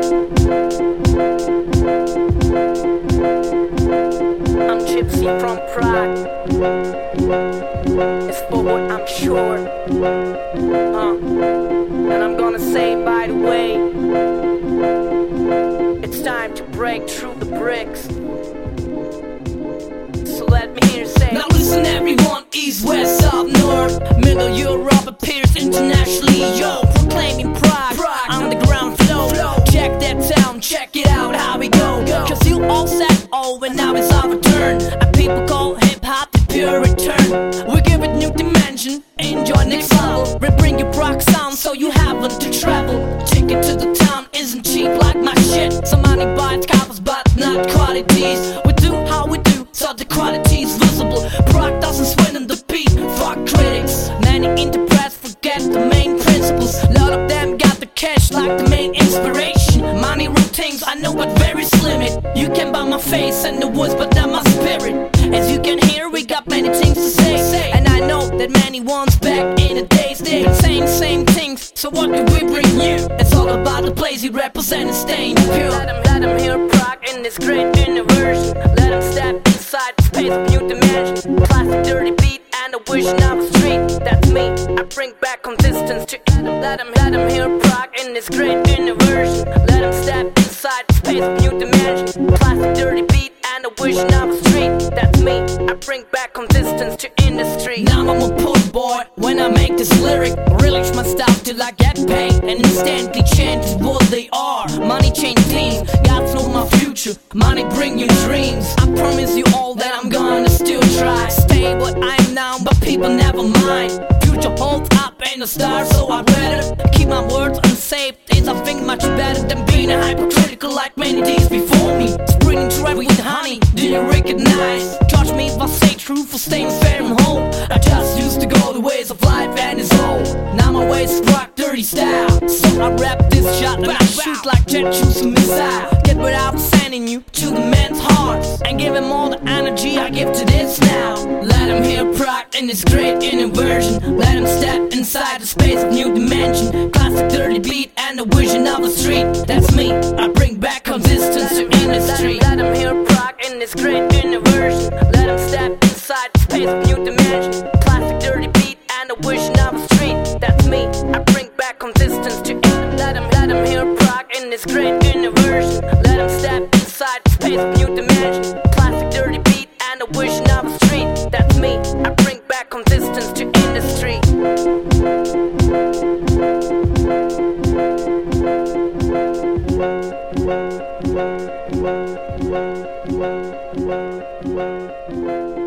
I'm Gypsy from Prague. It's forward, I'm sure. And I'm gonna say, by the way, it's time to break through the bricks. So let me hear you say. Now listen everyone, east, west, south, north, middle Europe appears internationally. Yo, proclaiming Prague, on the ground floor. Check that town, check it out, how we go. Cause you all said, oh, and now it's our turn. And people call hip-hop the pure return. We give it new dimension, enjoy next level. We bring you Prague sound so you haven't to travel. Ticket to the town isn't cheap like my shit. Some money buys covers but not qualities. We do how we do, so the quality's visible. Prague doesn't swing in the beat, fuck critics. Many interprets forget the main principles. A lot of them got the cash like the main inspiration. Money routines, I know but very limit. You can buy my face and the words but not my spirit. As you can hear, we got many things to say. And I know that many ones back in the days they've been saying same things. So what do we bring you? It's all about the place you represent and staying pure. Let them hear Prague in this great universe. Let them step inside the space of new dimension. Classic dirty beat and a vision of a street. That's me, I bring back consistence to let them hear Prague in this great universe. Let them step inside the space of new dimension. Classic dirty beat and a vision of a street. That's me, I bring back consistence to industry. Now I'm a poor boy when I make this lyric. Relish my style till I get paid and instantly change what they are. Money change things, God's know my future. Money bring you dreams. I promise you all that I'm gonna still try. Stay what I am now, but people never mind. Future holds up and a star, so I'd rather keep my words unsaved. Is I think much better than being a hypocritical like many days before me. Sprinting to rap with honey, do you recognize? Judge me if I say truth for staying fair and whole. I just used to go the ways of life and it's old. Now my ways is rock dirty style. So I rap this shot and I shoot like jet shoots a missile. Get without sending you to the man's hearts and give him all the energy I give to this now. Let him hear Prague in this great inversion. Let him step inside the space of new dimension. Classic dirty beat and the vision of a street. That's me, I bring back consistence to industry. Let him hear Prague in this great universe. Let him step inside the space of new dimension. Classic dirty beat and the vision of a street. That's me, I bring back consistence to let him hear Prague in this great universe. Let him step inside the space of new dimension. Classic dirty beat and the vision of a street. That's me, I bring back consistence to industry. Thank you.